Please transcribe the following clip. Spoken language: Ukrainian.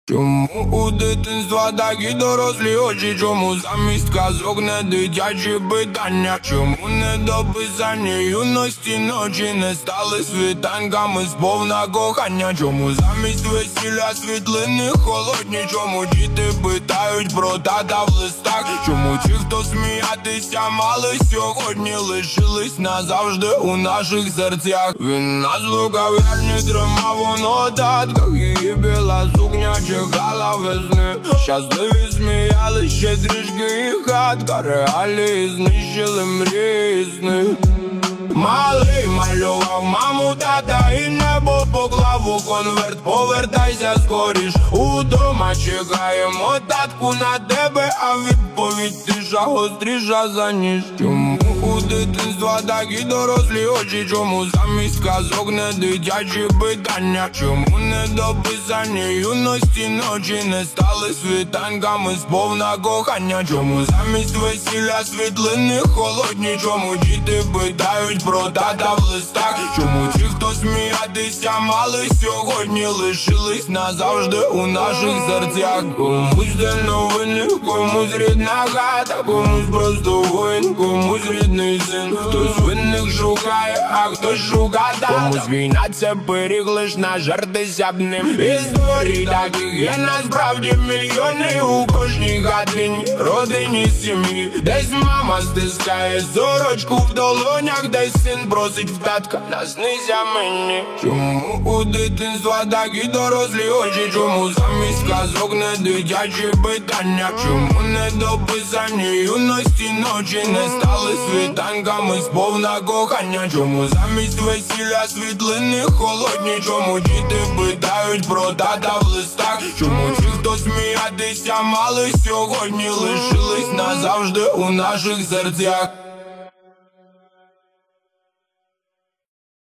Чому у дитинства такі дорослі очі? Чому замість казок не дитячі питання? Чому недописані юності ночі не стали світанками сповна кохання? Чому замість весілля світлини холодні? Чому діти питають про тата в листах? Чому ті, хто сміятися мали сьогодні, лишились назавжди у наших серцях? Він нас в лукав'ярні тримав у нотатках, її біла сукня чекала весни. Щасливі сміялись ще трішки і хатка, реалії знищили мрії сни. Малий малював маму, тата і небо поклав у конверт. Повертайся скоріш, удома чекаємо татку на тебе, а відповідь тиша гостріша за ніж. Чому у дитинства такі дорослі очі? Чому замість казок не дитячі питання? Чому недописані юності ночі не стали світанками сповна кохання? Чому замість весілля світлини холодні? Чому діти питають про тата в листах? Чому ті, хто сміятися мали сьогодні, лишились назавжди у наших серцях? Комусь день новини, комусь рідна хата, комусь просто воїн, комусь рідний син. Хтось винних шукає, а хтось шукає тата. Комусь війна це пиріг, лиш нажертися б ним. Історій таких є насправді мільйони у кожній хатині, родині, сім'ї. Десь мама стискає сорочку в долонях, десь син просить в татка наснися мені. Чому у дитинства такі дорослі очі? Чому замість казок не дитячі питання? Чому недописані юності ночі не стали світанками сповна кохання? Чому замість весілля світлини холодні? Чому діти питають про тата в листах? Чому ті, хто сміятися мали сьогодні, лишились назавжди у наших серцях?